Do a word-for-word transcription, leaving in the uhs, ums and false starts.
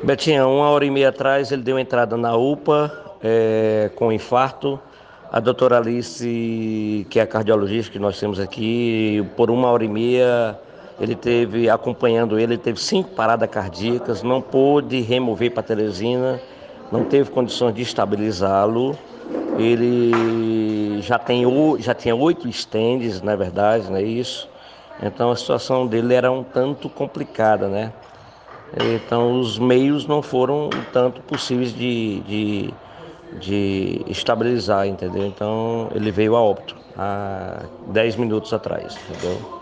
Betinha, uma hora e meia atrás ele deu entrada na U P A é, com infarto. A doutora Alice, que é a cardiologista que nós temos aqui, por uma hora e meia ele teve, acompanhando ele, ele teve cinco paradas cardíacas, não pôde remover para Teresina, não teve condições de estabilizá-lo. Ele já tem, o- já tinha oito estentes, na verdade, não é isso? Então a situação dele era um tanto complicada, né? Então os meios não foram tanto possíveis de, de, de estabilizar, entendeu? Então ele veio a óbito há dez minutos atrás, entendeu?